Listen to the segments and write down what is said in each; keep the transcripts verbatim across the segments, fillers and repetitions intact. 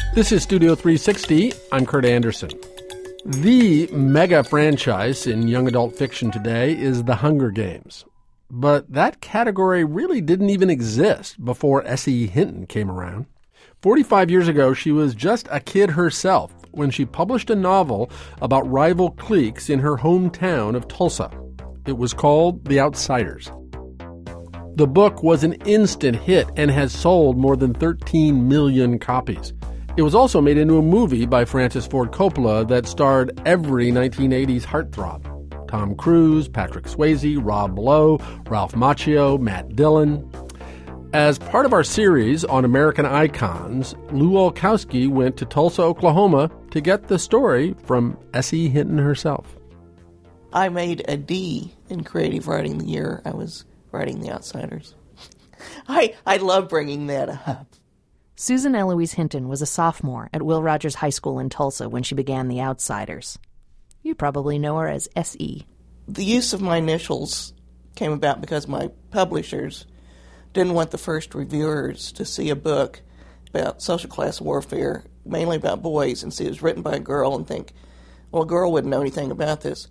This is Studio three sixty. I'm Kurt Anderson. The mega franchise in young adult fiction today is The Hunger Games. But that category really didn't even exist before S E. Hinton came around. forty-five years ago, she was just a kid herself when she published a novel about rival cliques in her hometown of Tulsa. It was called The Outsiders. The book was an instant hit and has sold more than thirteen million copies. It was also made into a movie by Francis Ford Coppola that starred every nineteen eighties heartthrob. Tom Cruise, Patrick Swayze, Rob Lowe, Ralph Macchio, Matt Dillon. As part of our series on American icons, Lou Olkowski went to Tulsa, Oklahoma to get the story from S E. Hinton herself. I made a D in creative writing the year I was writing The Outsiders. I, I love bringing that up. Susan Eloise Hinton was a sophomore at Will Rogers High School in Tulsa when she began The Outsiders. You probably know her as S E. The use of my initials came about because my publishers didn't want the first reviewers to see a book about social class warfare, mainly about boys, and see it was written by a girl and think, well, a girl wouldn't know anything about this.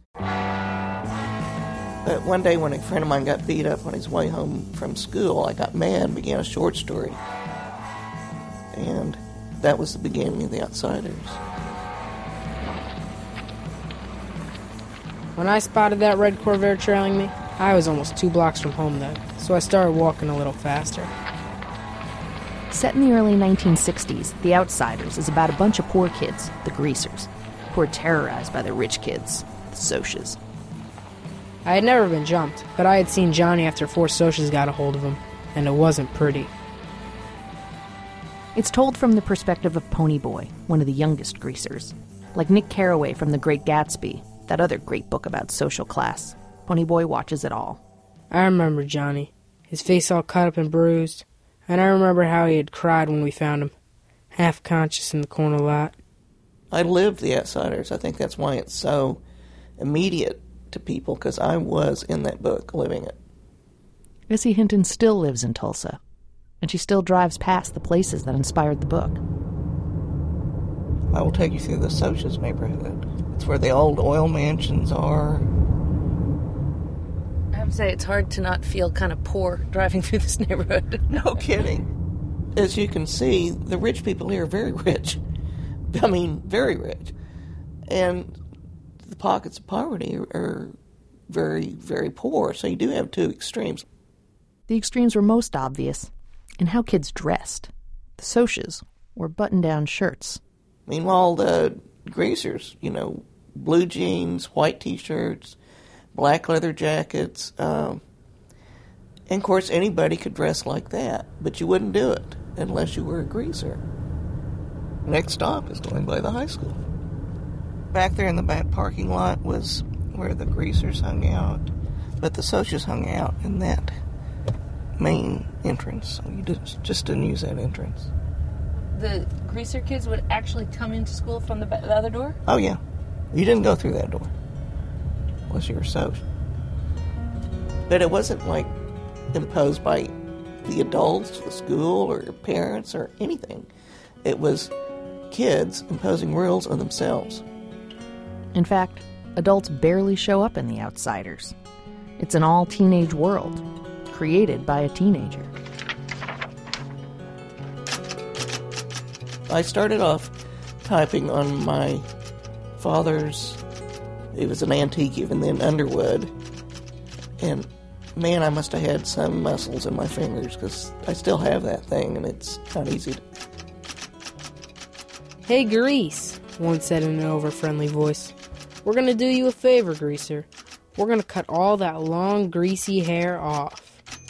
But one day when a friend of mine got beat up on his way home from school, I got mad and began a short story. And that was the beginning of The Outsiders. When I spotted that red Corvair trailing me, I was almost two blocks from home then, so I started walking a little faster. Set in the early nineteen sixties, The Outsiders is about a bunch of poor kids, the greasers, who are terrorized by the rich kids, the Socs. I had never been jumped, but I had seen Johnny after four Socs got a hold of him, and it wasn't pretty. It's told from the perspective of Ponyboy, one of the youngest greasers. Like Nick Carraway from The Great Gatsby, that other great book about social class. Ponyboy watches it all. I remember Johnny, his face all cut up and bruised, and I remember how he had cried when we found him, half conscious in the corner lot. I lived The Outsiders. I think that's why it's so immediate to people, because I was in that book living it. S E. Hinton still lives in Tulsa, and she still drives past the places that inspired the book. I will take you through the Socs neighborhood. It's where the old oil mansions are. I have to say, it's hard to not feel kind of poor driving through this neighborhood. No kidding. As you can see, the rich people here are very rich. I mean, very rich. And the pockets of poverty are, are very, very poor. So you do have two extremes. The extremes were most obvious in how kids dressed. The Socs wore button-down shirts. Meanwhile, the greasers, you know, blue jeans, white T-shirts, black leather jackets. Um, and, of course, anybody could dress like that, but you wouldn't do it unless you were a greaser. Next stop is going by the high school. Back there in the back parking lot was where the greasers hung out, but the Socs hung out in that main entrance, so you just, just didn't use that entrance. The greaser kids would actually come into school from the, the other door? Oh, yeah. You didn't go through that door unless you were Soc. But it wasn't, like, imposed by the adults, the school, or your parents, or anything. It was kids imposing rules on themselves. In fact, adults barely show up in The Outsiders. It's an all-teenage world, created by a teenager. I started off typing on my father's, it was an antique even then, Underwood. And man, I must have had some muscles in my fingers, because I still have that thing, and it's not easy to... Hey, Grease, one said in an over-friendly voice. We're going to do you a favor, Greaser. We're going to cut all that long, greasy hair off.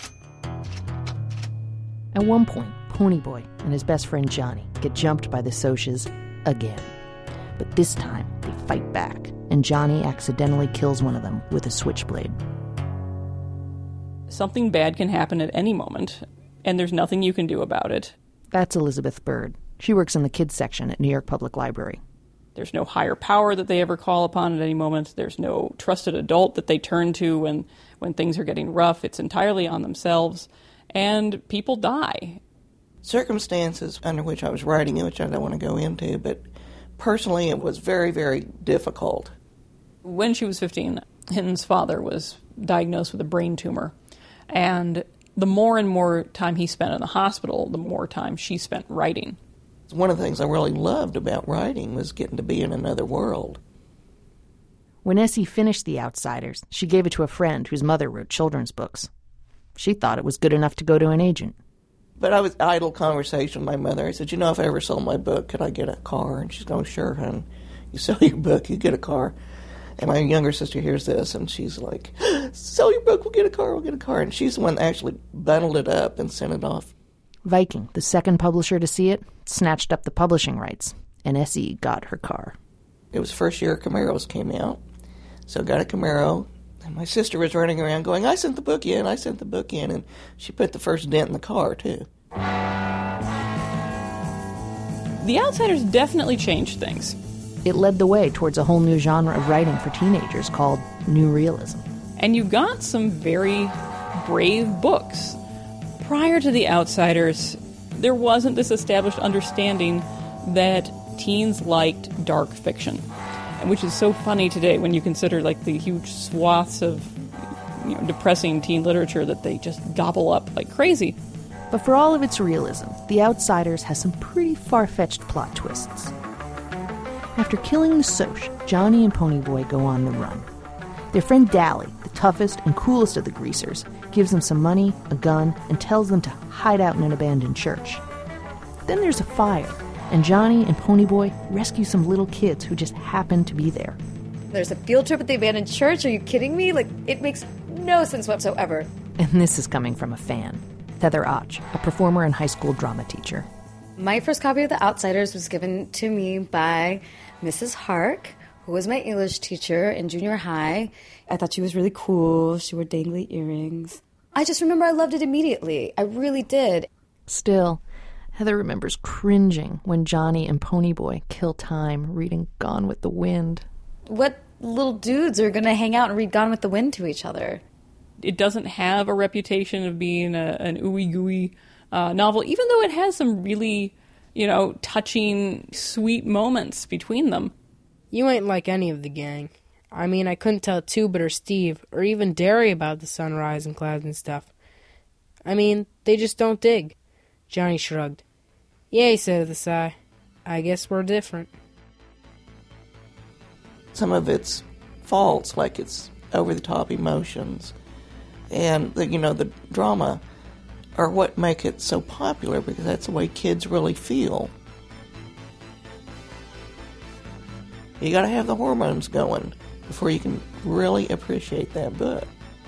At one point, Ponyboy and his best friend Johnny get jumped by the Socs again. But this time, they fight back, and Johnny accidentally kills one of them with a switchblade. Something bad can happen at any moment, and there's nothing you can do about it. That's Elizabeth Bird. She works in the kids section at New York Public Library. There's no higher power that they ever call upon at any moment. There's no trusted adult that they turn to when, when things are getting rough. It's entirely on themselves, and people die. circumstances under which I was writing it, which I don't want to go into, but personally it was very, very difficult. When she was fifteen, Hinton's father was diagnosed with a brain tumor, and the more and more time he spent in the hospital, the more time she spent writing. One of the things I really loved about writing was getting to be in another world. When Essie finished The Outsiders, she gave it to a friend whose mother wrote children's books. She thought it was good enough to go to an agent. But I was idle conversation with my mother. I said, you know, if I ever sold my book, could I get a car? And she's going, sure, hon. You sell your book, you get a car. And my younger sister hears this, and she's like, sell your book, we'll get a car, we'll get a car. And she's the one that actually bundled it up and sent it off. Viking, the second publisher to see it, snatched up the publishing rights, and Essie got her car. It was the first year Camaros came out, so I got a Camaro. And my sister was running around going, I sent the book in, I sent the book in, and she put the first dent in the car, too. The Outsiders definitely changed things. It led the way towards a whole new genre of writing for teenagers called New Realism. And you got some very brave books. Prior to The Outsiders, there wasn't this established understanding that teens liked dark fiction, which is so funny today when you consider like the huge swaths of, you know, depressing teen literature that they just gobble up like crazy. But for all of its realism, The Outsiders has some pretty far-fetched plot twists. After killing the Soch, Johnny and Ponyboy go on the run. Their friend Dally, the toughest and coolest of the greasers, gives them some money, a gun, and tells them to hide out in an abandoned church. Then there's a fire, and Johnny and Ponyboy rescue some little kids who just happen to be there. There's a field trip at the abandoned church? Are you kidding me? Like, it makes no sense whatsoever. And this is coming from a fan, Heather Och, a performer and high school drama teacher. My first copy of The Outsiders was given to me by Missus Hark, who was my English teacher in junior high. I thought she was really cool. She wore dangly earrings. I just remember I loved it immediately. I really did. Still, Heather remembers cringing when Johnny and Ponyboy kill time reading Gone with the Wind. What little dudes are going to hang out and read Gone with the Wind to each other? It doesn't have a reputation of being a, an ooey-gooey uh, novel, even though it has some really, you know, touching, sweet moments between them. You ain't like any of the gang. I mean, I couldn't tell Tubit or Steve, or even Derry about the sunrise and clouds and stuff. I mean, they just don't dig. Johnny shrugged. Yeah, he said with a sigh. I guess we're different. Some of its faults, like its over-the-top emotions, and, the, you know, the drama, are what make it so popular, because that's the way kids really feel. You gotta have the hormones going before you can really appreciate that book.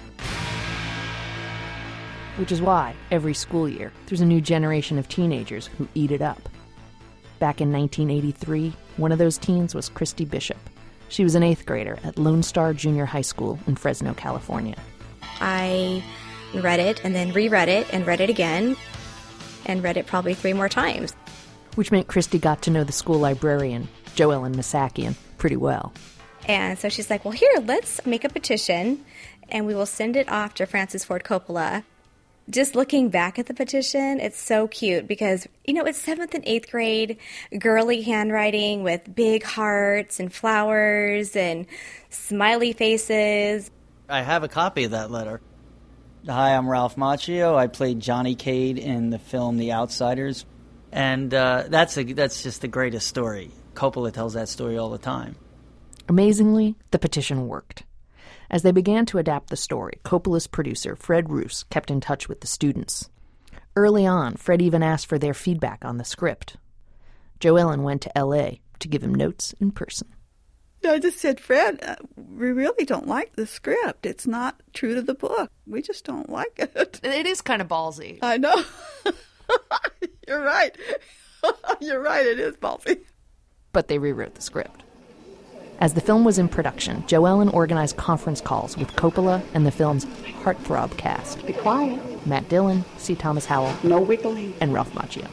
Which is why, every school year, there's a new generation of teenagers who eat it up. Back in nineteen eighty-three, one of those teens was Christy Bishop. She was an eighth grader at Lone Star Junior High School in Fresno, California. I read it and then reread it and read it again and read it probably three more times. Which meant Christy got to know the school librarian, JoEllen Masakian, pretty well. And so she's like, well, here, let's make a petition and we will send it off to Francis Ford Coppola. Just looking back at the petition, it's so cute because, you know, it's seventh and eighth grade, girly handwriting with big hearts and flowers and smiley faces. I have a copy of that letter. Hi, I'm Ralph Macchio. I played Johnny Cade in the film The Outsiders. And uh, that's a, that's just the greatest story. Coppola tells that story all the time. Amazingly, the petition worked. As they began to adapt the story, Coppola's producer, Fred Roos, kept in touch with the students. Early on, Fred even asked for their feedback on the script. JoEllen went to L A to give him notes in person. I just said, Fred, uh, we really don't like the script. It's not true to the book. We just don't like it. It is kind of ballsy. I know. You're right. You're right, it is ballsy. But they rewrote the script. As the film was in production, JoEllen organized conference calls with Coppola and the film's heartthrob cast. Be quiet. Matt Dillon, C. Thomas Howell, no wiggling, and Ralph Macchio.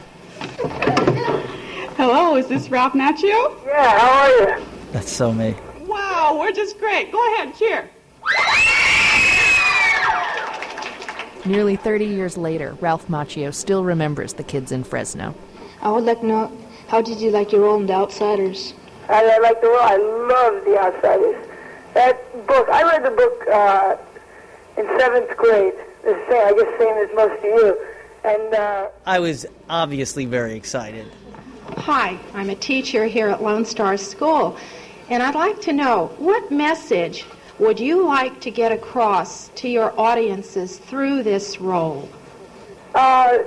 Hello, is this Ralph Macchio? Yeah, how are you? That's so me. Wow, we're just great. Go ahead, cheer. Nearly thirty years later, Ralph Macchio still remembers the kids in Fresno. I would like to know, how did you like your role in The Outsiders? I, I like the role. I love The Outsiders. That book, I read the book uh, in seventh grade. The same, I guess same as most of you. And uh, I was obviously very excited. Hi, I'm a teacher here at Lone Star School, and I'd like to know, what message would you like to get across to your audiences through this role? Uh,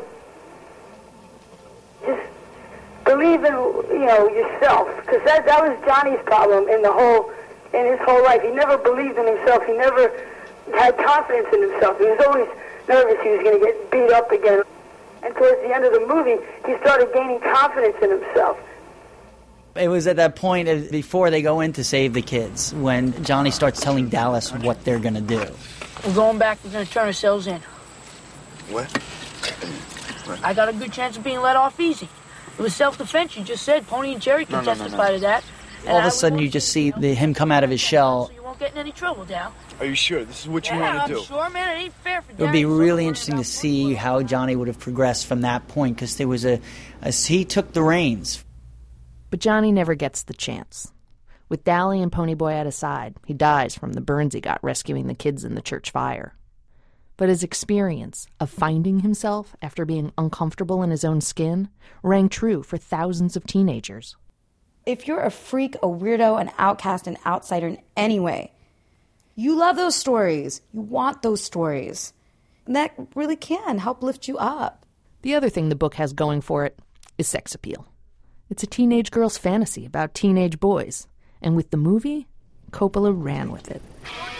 just believe in, you know, yourself, because that, that was Johnny's problem in the whole, in his whole life. He never believed in himself. He never had confidence in himself. He was always nervous he was going to get beat up again. And towards the end of the movie, he started gaining confidence in himself. It was at that point, uh, before they go in to save the kids, when Johnny starts telling Dallas what they're going to do. We're going back. We're going to turn ourselves in. What? I got a good chance of being let off easy. It was self-defense, you just said. Pony and Jerry can no, no, no, testify no. to that. All of a sudden, you just see the, him come out of his shell. So you won't get in any trouble, Dal. Are you sure this is what you yeah, want to do? I'm sure, man. It ain't fair for It would be really interesting to see how Johnny would have progressed from that point, because there was a, a he took the reins. But Johnny never gets the chance. With Dally and Ponyboy at his side, he dies from the burns he got rescuing the kids in the church fire. But his experience of finding himself after being uncomfortable in his own skin rang true for thousands of teenagers. If you're a freak, a weirdo, an outcast, an outsider in any way, you love those stories. You want those stories. And that really can help lift you up. The other thing the book has going for it is sex appeal. It's a teenage girl's fantasy about teenage boys. And with the movie, Coppola ran with it.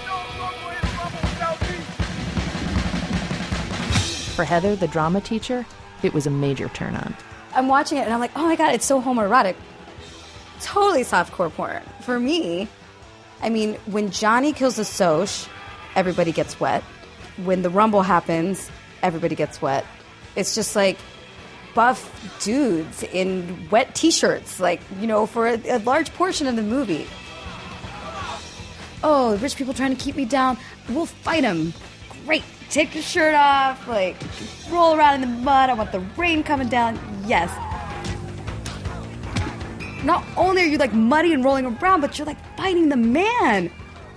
For Heather, the drama teacher, it was a major turn-on. I'm watching it and I'm like, oh my God, it's so homoerotic. Totally softcore porn. For me, I mean, when Johnny kills the Soch, everybody gets wet. When the rumble happens, everybody gets wet. It's just like buff dudes in wet t-shirts, like, you know, for a, a large portion of the movie. Oh, rich people trying to keep me down. We'll fight them. Great. Take your shirt off, like, roll around in the mud. I want the rain coming down. Yes. Not only are you, like, muddy and rolling around, but you're, like, fighting the man.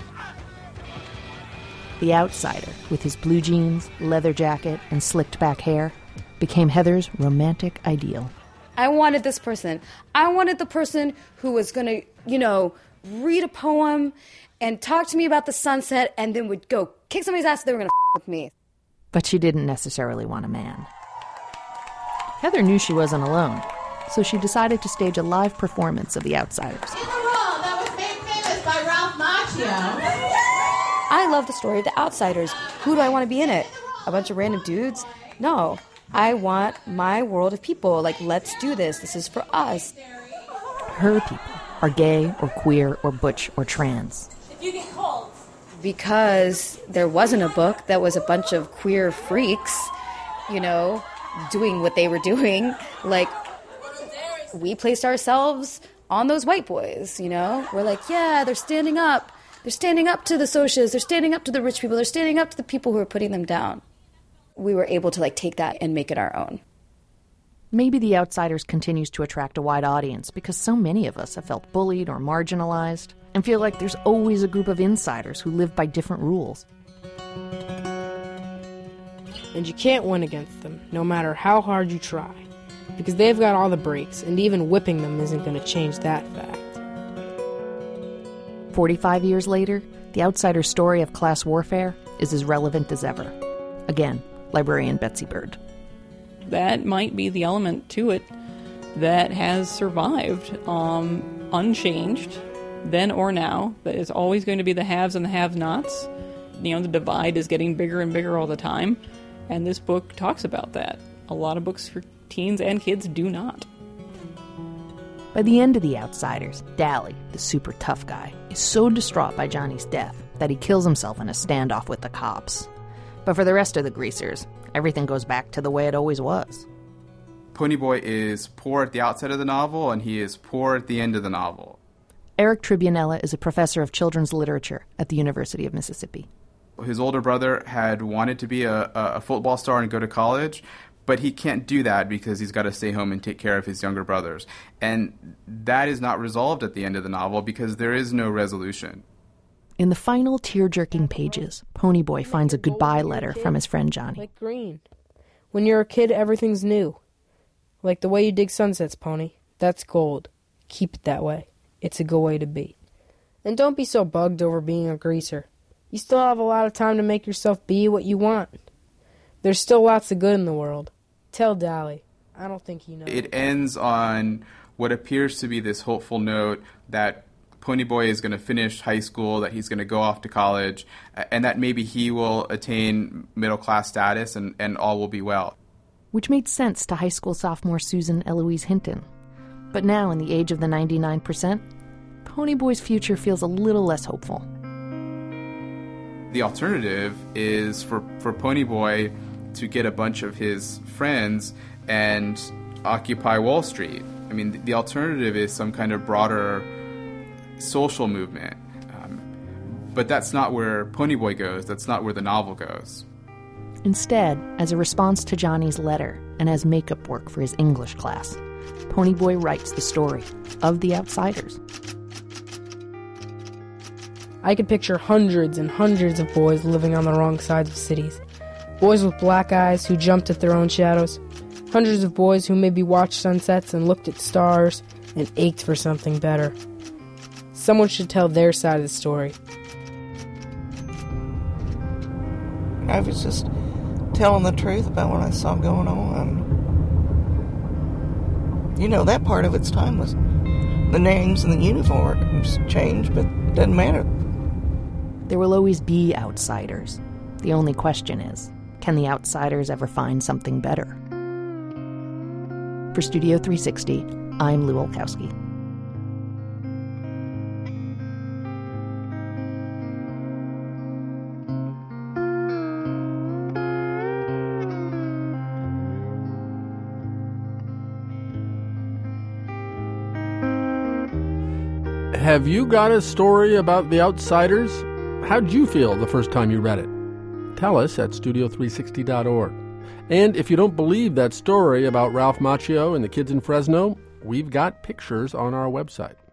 The outsider, with his blue jeans, leather jacket, and slicked back hair, became Heather's romantic ideal. I wanted this person. I wanted the person who was going to, you know, read a poem and talk to me about the sunset and then would go kick somebody's ass if they were going to f*** with me. But she didn't necessarily want a man. Heather knew she wasn't alone, so she decided to stage a live performance of The Outsiders. In the role that was made famous by Ralph Macchio. I love the story of The Outsiders. Who do I want to be in it? A bunch of random dudes? No. I want my world of people. Like, let's do this. This is for us. Her people are gay or queer or butch or trans. If you get cold. Because there wasn't a book that was a bunch of queer freaks, you know, doing what they were doing. Like, we placed ourselves on those white boys, you know? We're like, yeah, they're standing up. They're standing up to the socias. They're standing up to the rich people. They're standing up to the people who are putting them down. We were able to, like, take that and make it our own. Maybe The Outsiders continues to attract a wide audience because so many of us have felt bullied or marginalized and feel like there's always a group of insiders who live by different rules. And you can't win against them, no matter how hard you try, because they've got all the breaks, and even whipping them isn't going to change that fact. Forty-five years later, The Outsider's story of class warfare is as relevant as ever. Again, librarian Betsy Bird. That might be the element to it that has survived um, unchanged, then or now. That is always going to be the haves and the have-nots. You know, the divide is getting bigger and bigger all the time, and this book talks about that. A lot of books for teens and kids do not. By the end of The Outsiders, Dally, the super tough guy, is so distraught by Johnny's death that he kills himself in a standoff with the cops. But for the rest of the greasers, everything goes back to the way it always was. Ponyboy is poor at the outset of the novel, and he is poor at the end of the novel. Eric Tribunella is a professor of children's literature at the University of Mississippi. His older brother had wanted to be a, a football star and go to college, but he can't do that because he's got to stay home and take care of his younger brothers. And that is not resolved at the end of the novel because there is no resolution. In the final tear-jerking pages, Ponyboy finds a goodbye letter from his friend Johnny. Like green. When you're a kid, everything's new. Like the way you dig sunsets, Pony. That's gold. Keep it that way. It's a good way to be. And don't be so bugged over being a greaser. You still have a lot of time to make yourself be what you want. There's still lots of good in the world. Tell Dally. I don't think he knows. It ends on what appears to be this hopeful note that Ponyboy is going to finish high school, that he's going to go off to college, and that maybe he will attain middle-class status and, and all will be well. Which made sense to high school sophomore Susan Eloise Hinton. But now, in the age of the ninety-nine percent, Ponyboy's future feels a little less hopeful. The alternative is for, for Ponyboy to get a bunch of his friends and occupy Wall Street. I mean, the, the alternative is some kind of broader social movement. Um, but that's not where Ponyboy goes. That's not where the novel goes. Instead, as a response to Johnny's letter and as makeup work for his English class, Ponyboy writes the story of the Outsiders. I could picture hundreds and hundreds of boys living on the wrong sides of cities. Boys with black eyes who jumped at their own shadows. Hundreds of boys who maybe watched sunsets and looked at stars and ached for something better. Someone should tell their side of the story. I was just telling the truth about what I saw going on. You know, that part of its timeless. The names and the uniforms change, but it doesn't matter. There will always be outsiders. The only question is, can the outsiders ever find something better? For Studio three sixty, I'm Lou Olkowski. Have you got a story about the Outsiders? How'd you feel the first time you read it? Tell us at studio three sixty dot org. And if you don't believe that story about Ralph Macchio and the kids in Fresno, we've got pictures on our website.